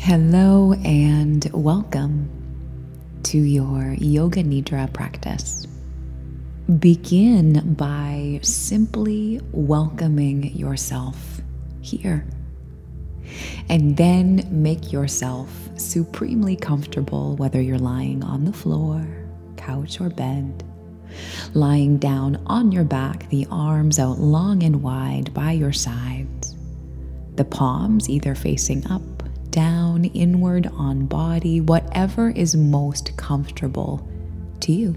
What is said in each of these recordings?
Hello and welcome to your Yoga Nidra practice. Begin by simply welcoming yourself here. And then make yourself supremely comfortable, whether you're lying on the floor, couch, or bed. Lying down on your back, the arms out long and wide by your sides. The palms either facing up, down, inward on body, whatever is most comfortable to you.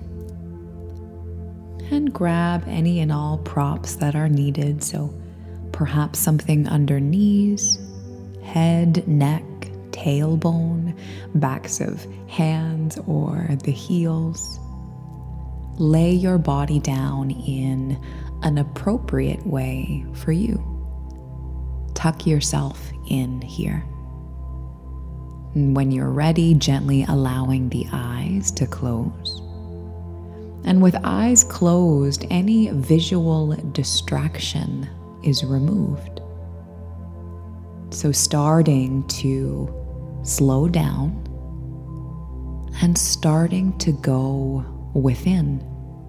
And grab any and all props that are needed. So perhaps something under knees, head, neck, tailbone, backs of hands, or the heels. Lay your body down in an appropriate way for you. Tuck yourself in here. And when you're ready, gently allowing the eyes to close. And with eyes closed, any visual distraction is removed. So starting to slow down and starting to go within.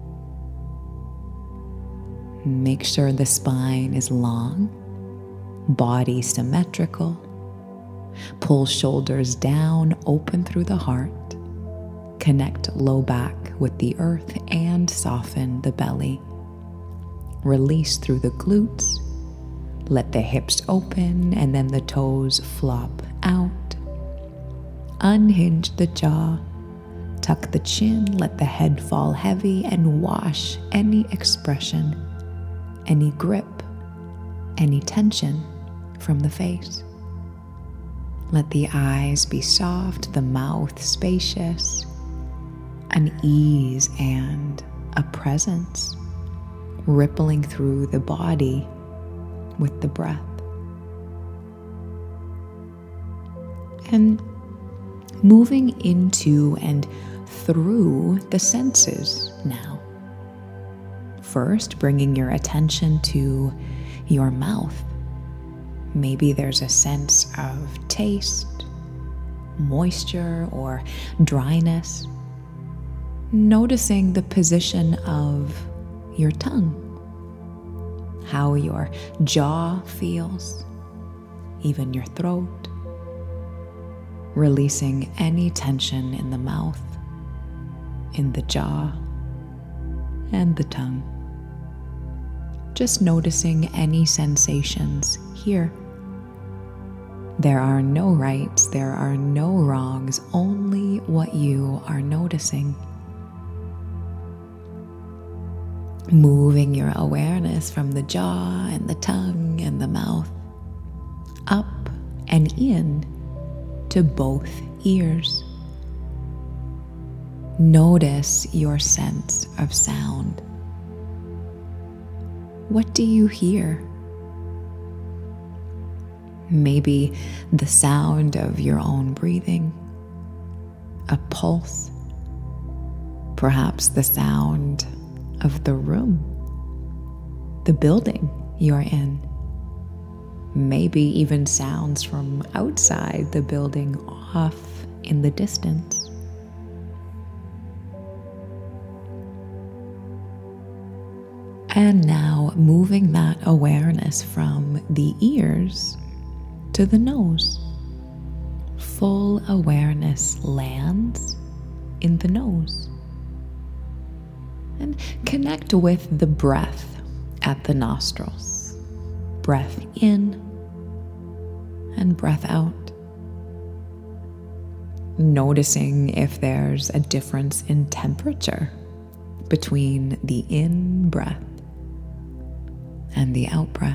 Make sure the spine is long, body symmetrical. Pull shoulders down, open through the heart. Connect low back with the earth and soften the belly. Release through the glutes. Let the hips open and then the toes flop out. Unhinge the jaw. Tuck the chin, let the head fall heavy, and wash any expression, any grip, any tension from the face. Let the eyes be soft, the mouth spacious, an ease and a presence rippling through the body with the breath. And moving into and through the senses now. First, bringing your attention to your mouth. Maybe there's a sense of taste, moisture, or dryness. Noticing the position of your tongue, how your jaw feels, even your throat. Releasing any tension in the mouth, in the jaw, and the tongue. Just noticing any sensations here. There are no rights, there are no wrongs, only what you are noticing. Moving your awareness from the jaw and the tongue and the mouth up and in to both ears. Notice your sense of sound. What do you hear? Maybe the sound of your own breathing, a pulse, perhaps the sound of the room, the building you're in, maybe even sounds from outside the building off in the distance. And now moving that awareness from the ears to the nose. Full awareness lands in the nose. And connect with the breath at the nostrils. Breath in and breath out. Noticing if there's a difference in temperature between the in breath and the out breath.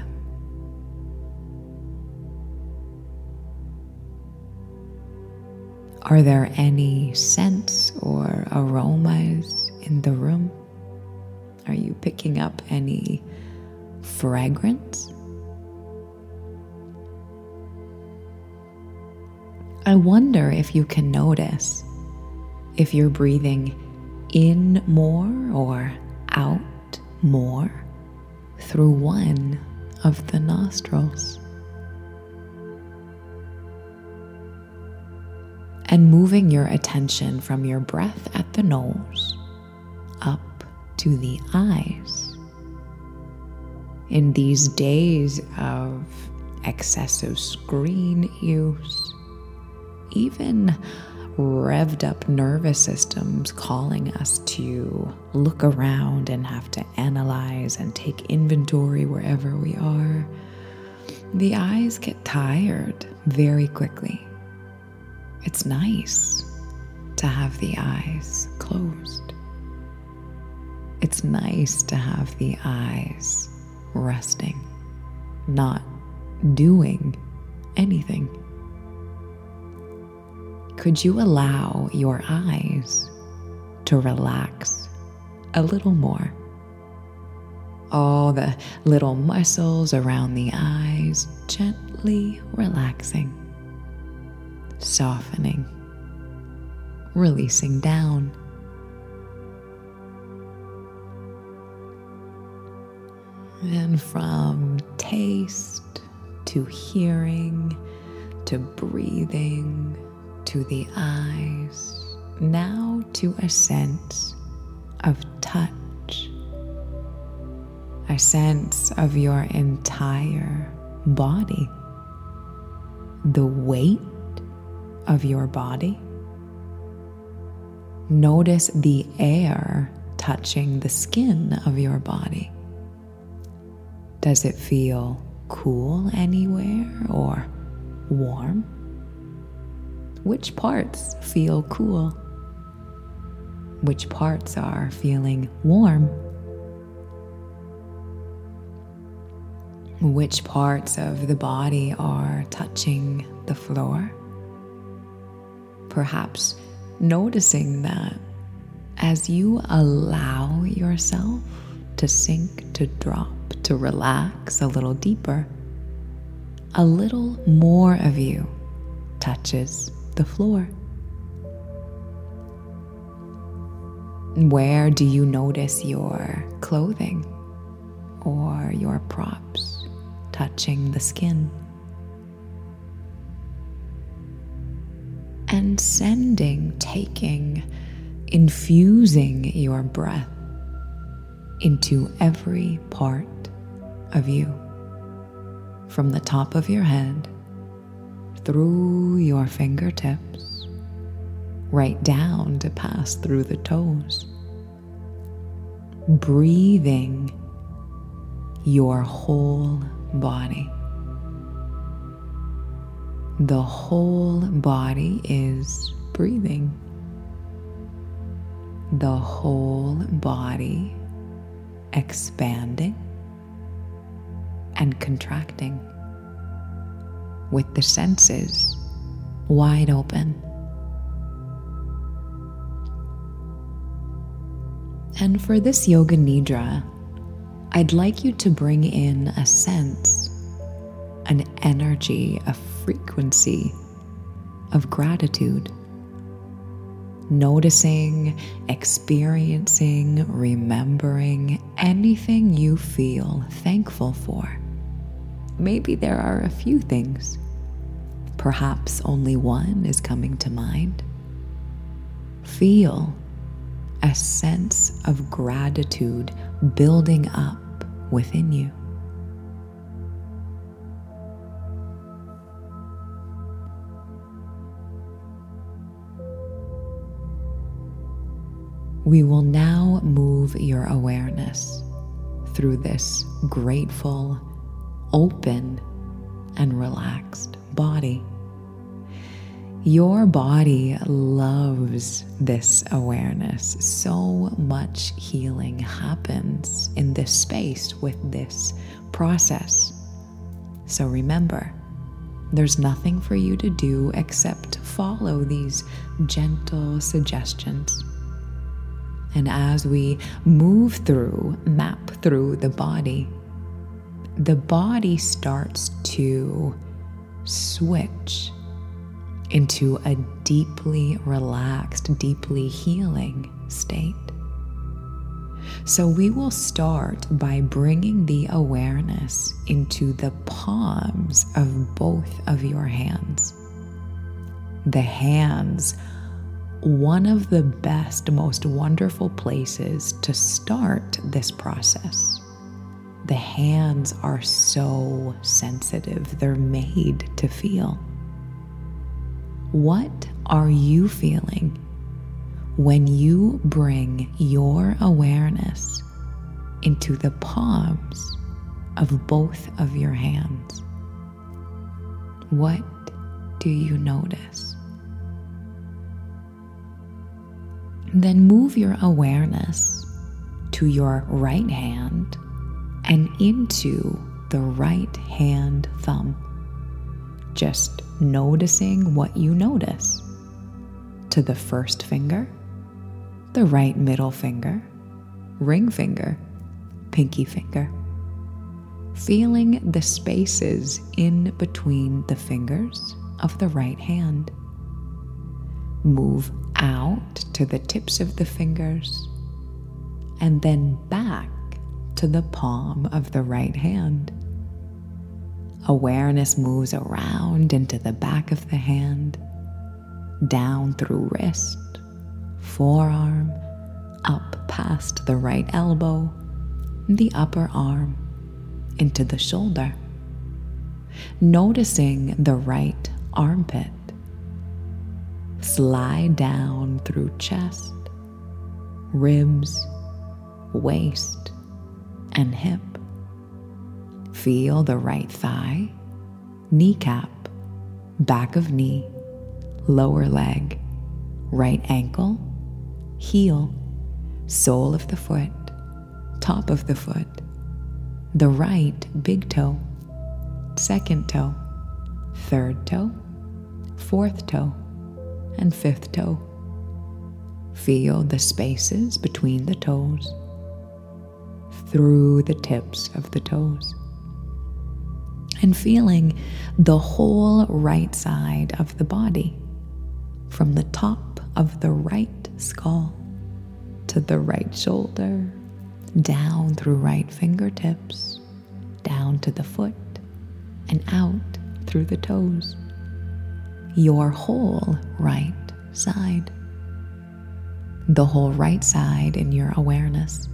Are there any scents or aromas in the room? Are you picking up any fragrance? I wonder if you can notice if you're breathing in more or out more through one of the nostrils. and moving your attention from your breath at the nose up to the eyes. In these days of excessive screen use, even revved up nervous systems calling us to look around and have to analyze and take inventory wherever we are, the eyes get tired very quickly. It's nice to have the eyes closed. It's nice to have the eyes resting, not doing anything. Could you allow your eyes to relax a little more? All the little muscles around the eyes gently relaxing, softening, releasing down. And from taste to hearing to breathing to the eyes, now to a sense of touch, a sense of your entire body, the weight of your body. Notice the air touching the skin of your body. Does it feel cool anywhere or warm? Which parts feel cool? Which parts are feeling warm? Which parts of the body are touching the floor? Perhaps noticing that as you allow yourself to sink, to drop, to relax a little deeper, a little more of you touches the floor. Where do you notice your clothing or your props touching the skin? And taking, infusing your breath into every part of you, from the top of your head, through your fingertips, right down to pass through the toes. Breathing your whole body. The whole body is breathing. The whole body expanding and contracting, with the senses wide open. And for this yoga nidra, I'd like you to bring in a sense, an energy, a frequency of gratitude. Noticing, experiencing, remembering anything you feel thankful for. Maybe there are a few things. Perhaps only one is coming to mind. Feel a sense of gratitude building up within you. We will now move your awareness through this grateful, open, and relaxed body. Your body loves this awareness. So much healing happens in this space with this process. So remember, there's nothing for you to do except follow these gentle suggestions. And as we move through, map through the body starts to switch into a deeply relaxed, deeply healing state. So we will start by bringing the awareness into the palms of both of your hands. the hands, one of the best, most wonderful places to start this process. The hands are so sensitive, they're made to feel. What are you feeling when you bring your awareness into the palms of both of your hands? What do you notice? Then move your awareness to your right hand and into the right hand thumb, just noticing what you notice. To the first finger, the right middle finger, ring finger, pinky finger. Feeling the spaces in between the fingers of the right hand. Move out to the tips of the fingers and then back to the palm of the right hand. Awareness moves around into the back of the hand, down through wrist, forearm, up past the right elbow, the upper arm, into the shoulder. Noticing the right armpit. Slide down through chest, ribs, waist, and hip. Feel the right thigh, kneecap, back of knee, lower leg, right ankle, heel, sole of the foot, top of the foot, the right big toe, second toe, third toe, fourth toe, and fifth toe. Feel the spaces between the toes, through the tips of the toes, and feeling the whole right side of the body, from the top of the right skull to the right shoulder, down through right fingertips, down to the foot, and out through the toes. Your whole right side. The whole right side in your awareness.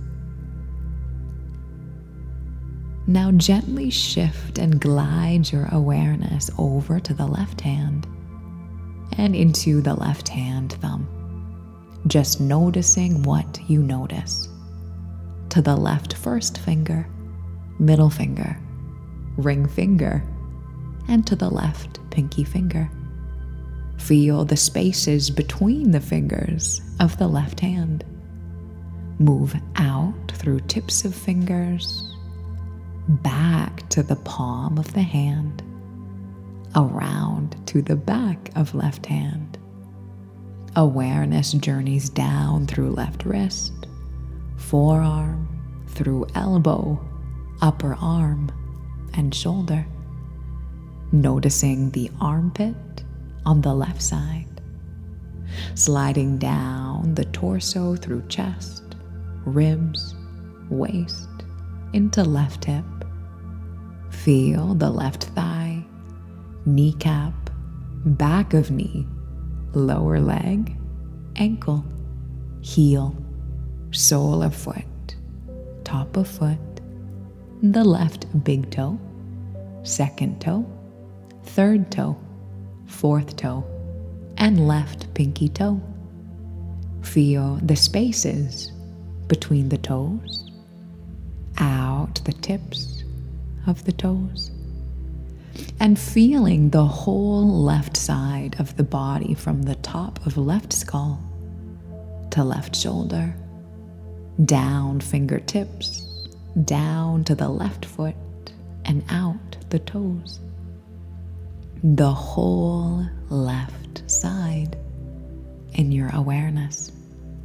Now gently shift and glide your awareness over to the left hand and into the left hand thumb. Just noticing what you notice. To the left first finger, middle finger, ring finger, and to the left pinky finger. Feel the spaces between the fingers of the left hand. Move out through tips of fingers, back to the palm of the hand, around to the back of left hand. Awareness journeys down through left wrist, forearm, through elbow, upper arm, and shoulder. Noticing the armpit on the left side, sliding down the torso through chest, ribs, waist, into left hip. Feel the left thigh, kneecap, back of knee, lower leg, ankle, heel, sole of foot, top of foot, the left big toe, second toe, third toe, fourth toe, and left pinky toe. Feel the spaces between the toes, out the tips of the toes, and feeling the whole left side of the body from the top of left skull to left shoulder, down fingertips, down to the left foot, and out the toes. The whole left side in your awareness.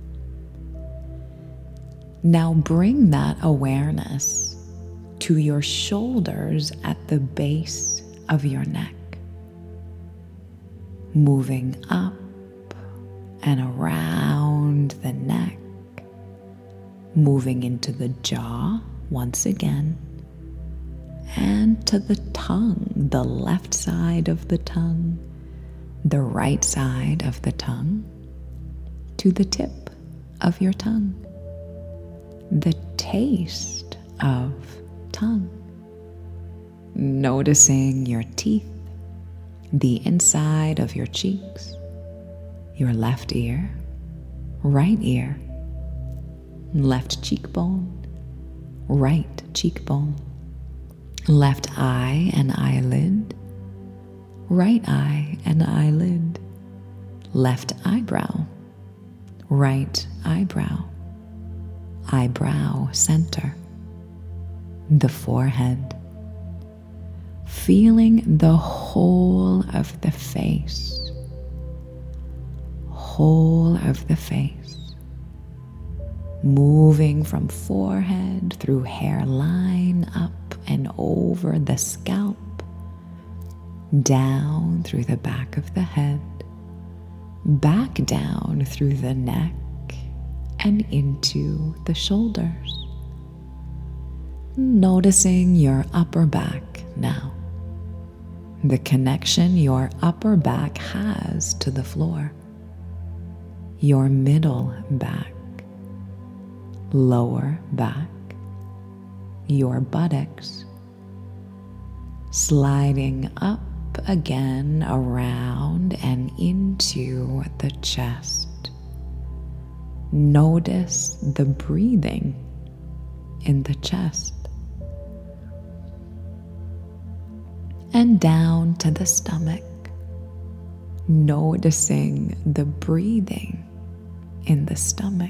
Now bring that awareness to your shoulders at the base of your neck, moving up and around the neck, moving into the jaw once again, and to the tongue, the left side of the tongue, the right side of the tongue to the tip of your tongue, the taste of tongue, noticing your teeth, the inside of your cheeks, your left ear, right ear, left cheekbone, right cheekbone, left eye and eyelid, right eye and eyelid, left eyebrow, right eyebrow, eyebrow center, the forehead, feeling the whole of the face, moving from forehead through hairline up and over the scalp, down through the back of the head, back down through the neck and into the shoulders. Noticing your upper back now, the connection your upper back has to the floor, your middle back, lower back, your buttocks, sliding up again around and into the chest. Notice the breathing in the chest. And down to the stomach, noticing the breathing in the stomach.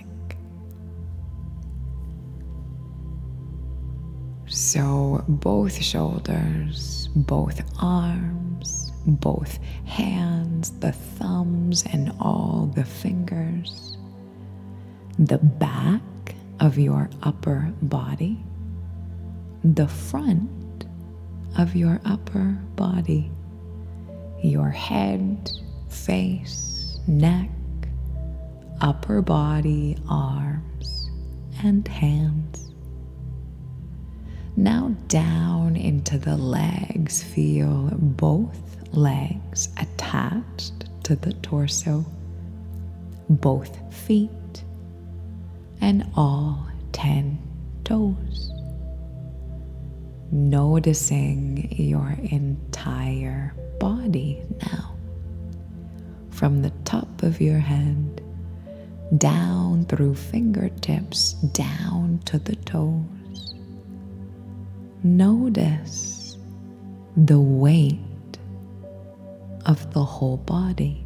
So both shoulders, both arms, both hands, the thumbs and all the fingers, the back of your upper body, the front of your upper body, your head, face, neck, upper body, arms, and hands. Now down into the legs, feel both legs attached to the torso, both feet, and all 10 toes. Noticing your entire body now, from the top of your head, down through fingertips, down to the toes. Notice the weight of the whole body.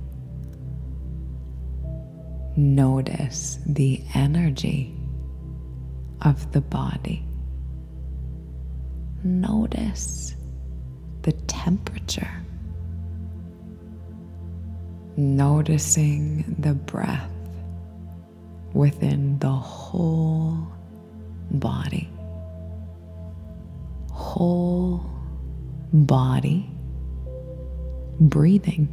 Notice the energy of the body. Notice the temperature. Noticing the breath within the whole body. Whole body breathing.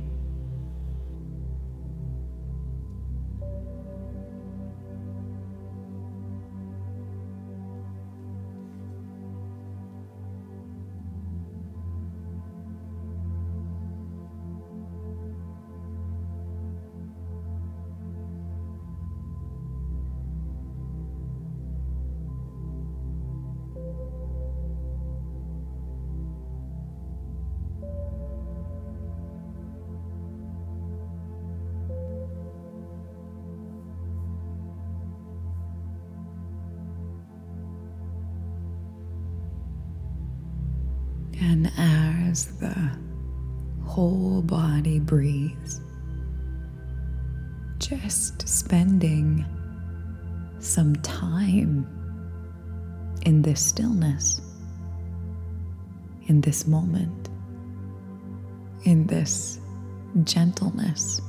And as the whole body breathes, just spending some time in this stillness, in this moment, in this gentleness.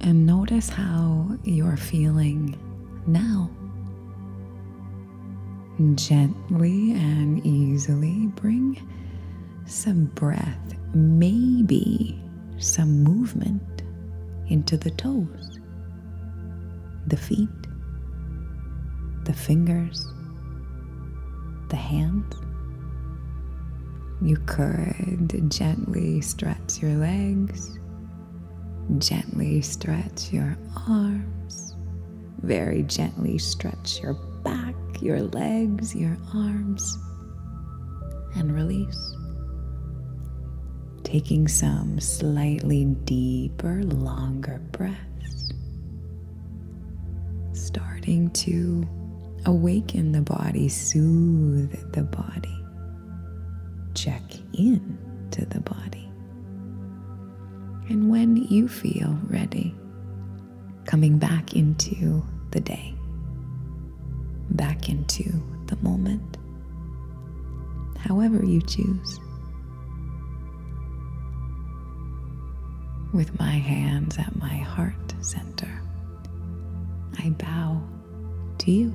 And notice how you're feeling now. Gently and easily bring some breath, maybe some movement into the toes, the feet, the fingers, the hands. You could gently stretch your legs, gently stretch your arms, very gently stretch your back, your legs, your arms, and release. Taking some slightly deeper, longer breaths, starting to awaken the body, soothe the body, check in to the body. And when you feel ready, coming back into the day, back into the moment, however you choose. With my hands at my heart center, I bow to you.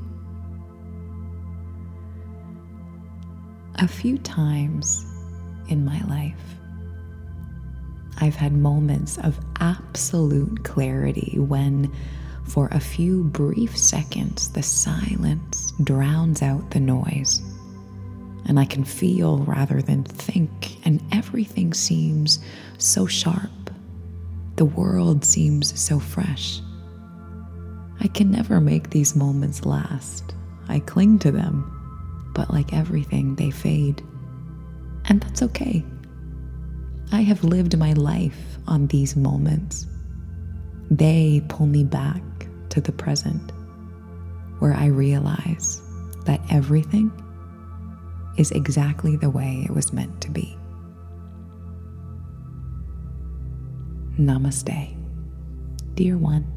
A few times in my life, I've had moments of absolute clarity when, for a few brief seconds, the silence drowns out the noise, and I can feel rather than think, and everything seems so sharp. The world seems so fresh. I can never make these moments last. I cling to them, but like everything, they fade. And that's okay. I have lived my life on these moments. They pull me back to the present, where I realize that everything is exactly the way it was meant to be. Namaste, dear one.